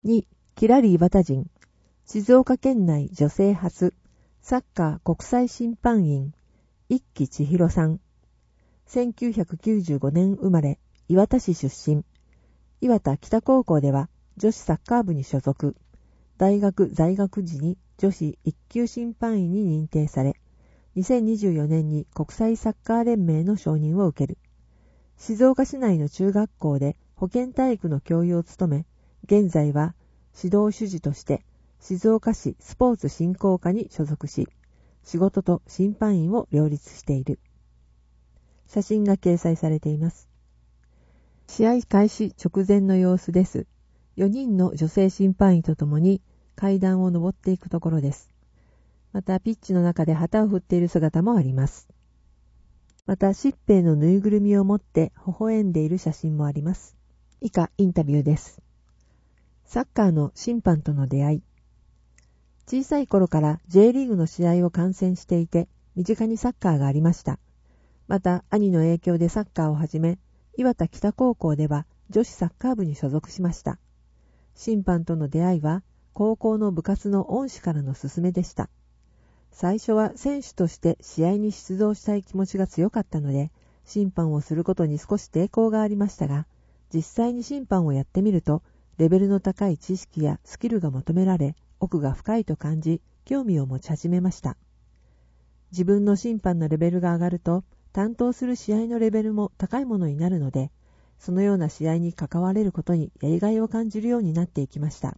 2、キラリ岩田人、静岡県内女性初、サッカー国際審判員、一木千尋さん。1995年生まれ、岩田市出身。岩田北高校では女子サッカー部に所属。大学在学時に女子一級審判員に認定され、2024年に国際サッカー連盟の承認を受ける。静岡市内の中学校で保健体育の教諭を務め、現在は指導主事として静岡市スポーツ振興課に所属し、仕事と審判員を両立している。写真が掲載されています。試合開始直前の様子です。4人の女性審判員とともに階段を上っていくところです。またピッチの中で旗を振っている姿もあります。また疾病のぬいぐるみを持って微笑んでいる写真もあります。以下インタビューです。サッカーの審判との出会い。小さい頃から J リーグの試合を観戦していて、身近にサッカーがありました。また兄の影響でサッカーを始め、岩田北高校では女子サッカー部に所属しました。審判との出会いは高校の部活の恩師からの勧めでした。最初は選手として試合に出場したい気持ちが強かったので、審判をすることに少し抵抗がありましたが、実際に審判をやってみると、レベルの高い知識やスキルが求められ、奥が深いと感じ、興味を持ち始めました。自分の審判のレベルが上がると、担当する試合のレベルも高いものになるので、そのような試合に関われることにやりがいを感じるようになっていきました。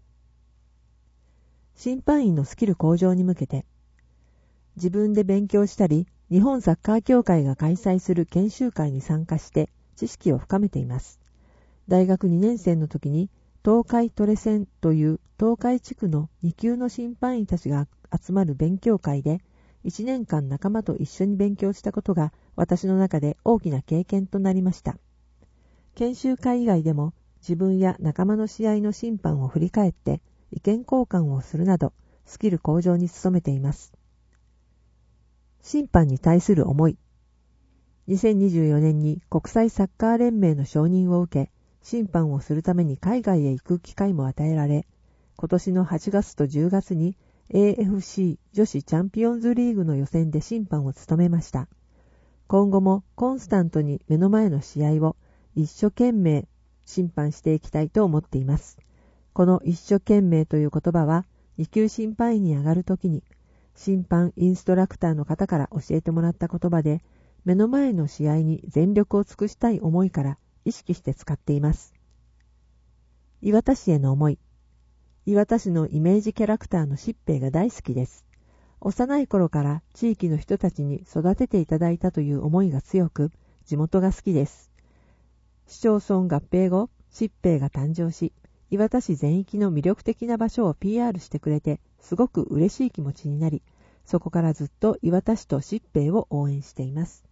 審判員のスキル向上に向けて、自分で勉強したり、日本サッカー協会が開催する研修会に参加して知識を深めています。大学2年生の時に東海トレセンという東海地区の2級の審判員たちが集まる勉強会で1年間仲間と一緒に勉強したことが私の中で大きな経験となりました。研修会以外でも自分や仲間の試合の審判を振り返って意見交換をするなどスキル向上に努めています。審判に対する思い。2024年に国際サッカー連盟の承認を受け、審判をするために海外へ行く機会も与えられ、今年の8月と10月に AFC 女子チャンピオンズリーグの予選で審判を務めました。今後もコンスタントに目の前の試合を一生懸命審判していきたいと思っています。この一生懸命という言葉は2級審判員に上がるときに審判インストラクターの方から教えてもらった言葉で、目の前の試合に全力を尽くしたい思いから意識して使っています。岩田市への思い。岩田市のイメージキャラクターの疾病が大好きです。幼い頃から地域の人たちに育てていただいたという思いが強く、地元が好きです。市町村合併後、疾病が誕生し、岩田市全域の魅力的な場所を PR してくれて、すごく嬉しい気持ちになり、そこからずっと岩田市と疾病を応援しています。